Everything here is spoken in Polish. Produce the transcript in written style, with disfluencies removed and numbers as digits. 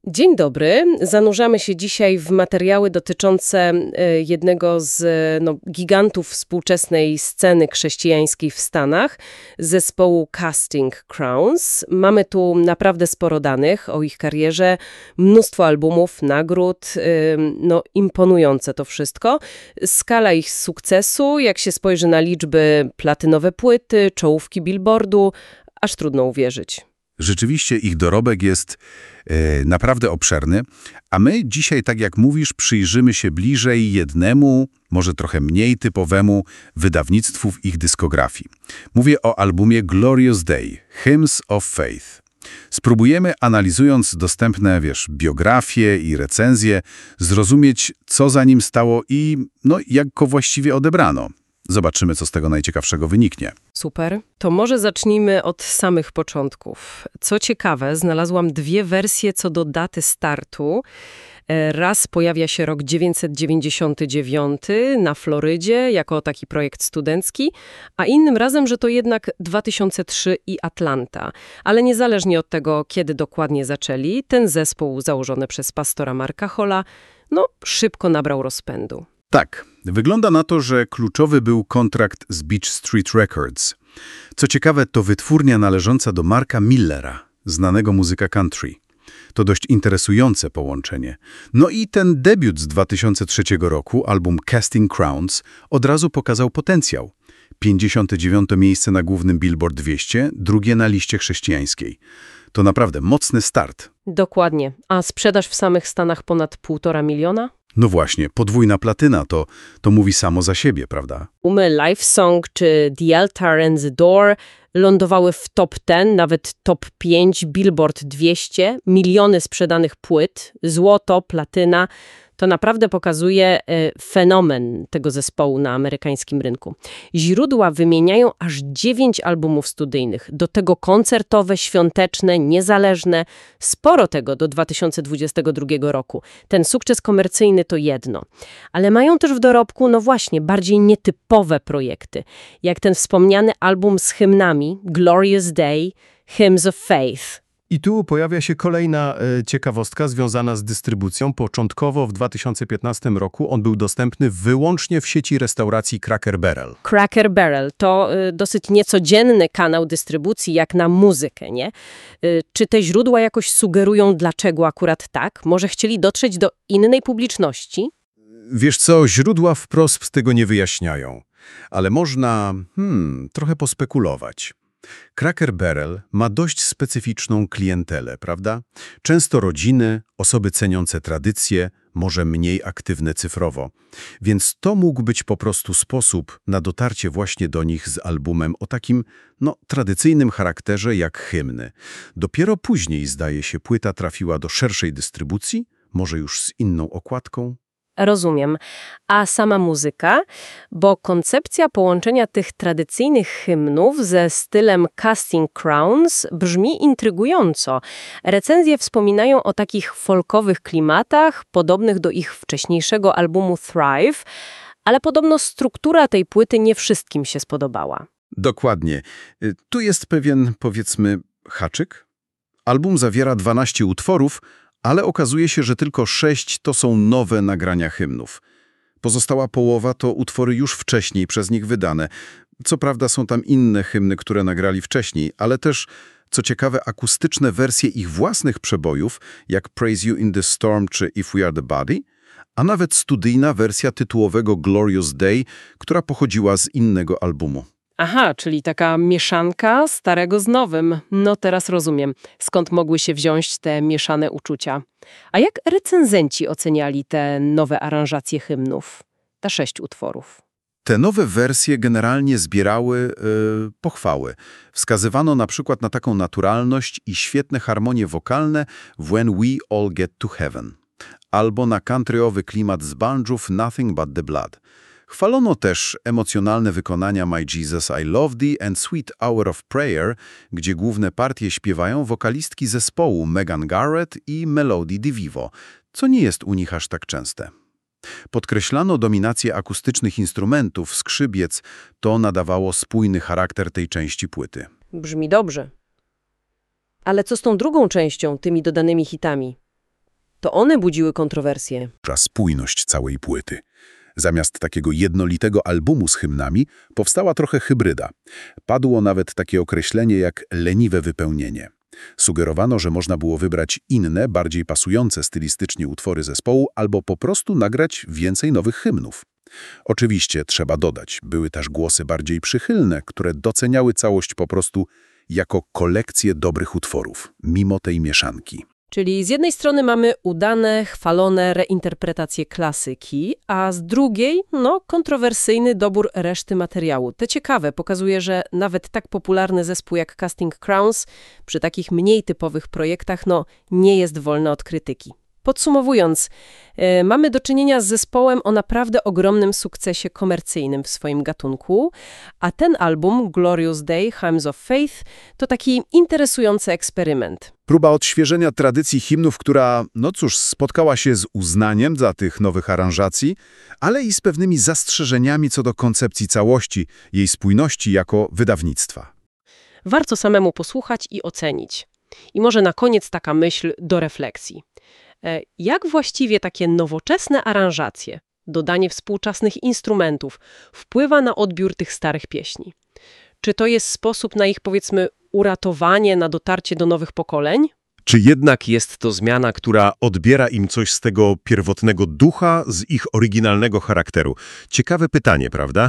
Dzień dobry. Zanurzamy się dzisiaj w materiały dotyczące jednego z gigantów współczesnej sceny chrześcijańskiej w Stanach, zespołu Casting Crowns. Mamy tu naprawdę sporo danych o ich karierze, mnóstwo albumów, nagród, imponujące to wszystko. Skala ich sukcesu, jak się spojrzy na liczby platynowe płyty, czołówki Billboardu, aż trudno uwierzyć. Rzeczywiście ich dorobek jest naprawdę obszerny, a my dzisiaj, tak jak mówisz, przyjrzymy się bliżej jednemu, może trochę mniej typowemu wydawnictwu w ich dyskografii. Mówię o albumie Glorious Day – Hymns of Faith. Spróbujemy, analizując dostępne, biografie i recenzje, zrozumieć, co za nim stało i jak go właściwie odebrano. Zobaczymy, co z tego najciekawszego wyniknie. Super. To może zacznijmy od samych początków. Co ciekawe, znalazłam dwie wersje co do daty startu. Raz pojawia się rok 999 na Florydzie jako taki projekt studencki, a innym razem, że to jednak 2003 i Atlanta. Ale niezależnie od tego, kiedy dokładnie zaczęli, ten zespół założony przez pastora Marka Hola, szybko nabrał rozpędu. Tak, wygląda na to, że kluczowy był kontrakt z Beach Street Records. Co ciekawe, to wytwórnia należąca do Marka Millera, znanego muzyka country. To dość interesujące połączenie. I ten debiut z 2003 roku, album Casting Crowns, od razu pokazał potencjał. 59. miejsce na głównym Billboard 200, drugie na liście chrześcijańskiej. To naprawdę mocny start. Dokładnie. A sprzedaż w samych Stanach ponad 1,5 miliona? No właśnie, podwójna platyna to mówi samo za siebie, prawda? Life Song czy The Altar and the Door lądowały w top 10, nawet top 5, Billboard 200, miliony sprzedanych płyt, złoto, platyna. To naprawdę pokazuje fenomen tego zespołu na amerykańskim rynku. Źródła wymieniają aż 9 albumów studyjnych, do tego koncertowe, świąteczne, niezależne. Sporo tego do 2022 roku. Ten sukces komercyjny to jedno. Ale mają też w dorobku, bardziej nietypowe projekty. Jak ten wspomniany album z hymnami, Glorious Day, Hymns of Faith. I tu pojawia się kolejna ciekawostka związana z dystrybucją. Początkowo w 2015 roku on był dostępny wyłącznie w sieci restauracji Cracker Barrel. Cracker Barrel to dosyć niecodzienny kanał dystrybucji jak na muzykę, nie? Czy te źródła jakoś sugerują, dlaczego akurat tak? Może chcieli dotrzeć do innej publiczności? Wiesz co, źródła wprost z tego nie wyjaśniają, ale można trochę pospekulować. Cracker Barrel ma dość specyficzną klientelę, prawda? Często rodziny, osoby ceniące tradycje, może mniej aktywne cyfrowo. Więc to mógł być po prostu sposób na dotarcie właśnie do nich z albumem o takim, tradycyjnym charakterze jak hymny. Dopiero później, zdaje się, płyta trafiła do szerszej dystrybucji, może już z inną okładką. Rozumiem. A sama muzyka? Bo koncepcja połączenia tych tradycyjnych hymnów ze stylem Casting Crowns brzmi intrygująco. Recenzje wspominają o takich folkowych klimatach, podobnych do ich wcześniejszego albumu Thrive, ale podobno struktura tej płyty nie wszystkim się spodobała. Dokładnie. Tu jest pewien, powiedzmy, haczyk. Album zawiera 12 utworów, ale okazuje się, że tylko 6 to są nowe nagrania hymnów. Pozostała połowa to utwory już wcześniej przez nich wydane. Co prawda są tam inne hymny, które nagrali wcześniej, ale też, co ciekawe, akustyczne wersje ich własnych przebojów, jak Praise You in the Storm czy If We Are the Body, a nawet studyjna wersja tytułowego Glorious Day, która pochodziła z innego albumu. Aha, czyli taka mieszanka starego z nowym. Teraz rozumiem, skąd mogły się wziąć te mieszane uczucia. A jak recenzenci oceniali te nowe aranżacje hymnów? Te 6 utworów. Te nowe wersje generalnie zbierały pochwały. Wskazywano na przykład na taką naturalność i świetne harmonie wokalne When We All Get to Heaven, albo na countryowy klimat z banjów Nothing But the Blood. Chwalono też emocjonalne wykonania My Jesus I Love Thee and Sweet Hour of Prayer, gdzie główne partie śpiewają wokalistki zespołu Megan Garrett i Melody DeVivo, co nie jest u nich aż tak częste. Podkreślano dominację akustycznych instrumentów, skrzypiec, to nadawało spójny charakter tej części płyty. Brzmi dobrze. Ale co z tą drugą częścią, tymi dodanymi hitami? To one budziły kontrowersje. Spójność całej płyty. Zamiast takiego jednolitego albumu z hymnami powstała trochę hybryda. Padło nawet takie określenie jak leniwe wypełnienie. Sugerowano, że można było wybrać inne, bardziej pasujące stylistycznie utwory zespołu albo po prostu nagrać więcej nowych hymnów. Oczywiście, trzeba dodać, były też głosy bardziej przychylne, które doceniały całość po prostu jako kolekcję dobrych utworów, mimo tej mieszanki. Czyli z jednej strony mamy udane, chwalone reinterpretacje klasyki, a z drugiej, kontrowersyjny dobór reszty materiału. To ciekawe, pokazuje, że nawet tak popularny zespół jak Casting Crowns przy takich mniej typowych projektach, nie jest wolny od krytyki. Podsumowując, mamy do czynienia z zespołem o naprawdę ogromnym sukcesie komercyjnym w swoim gatunku, a ten album, Glorious Day, Hymns of Faith, to taki interesujący eksperyment. Próba odświeżenia tradycji himnów, która, spotkała się z uznaniem dla tych nowych aranżacji, ale i z pewnymi zastrzeżeniami co do koncepcji całości, jej spójności jako wydawnictwa. Warto samemu posłuchać i ocenić. I może na koniec taka myśl do refleksji. Jak właściwie takie nowoczesne aranżacje, dodanie współczesnych instrumentów wpływa na odbiór tych starych pieśni? Czy to jest sposób na ich, powiedzmy, uratowanie, na dotarcie do nowych pokoleń? Czy jednak jest to zmiana, która odbiera im coś z tego pierwotnego ducha, z ich oryginalnego charakteru? Ciekawe pytanie, prawda?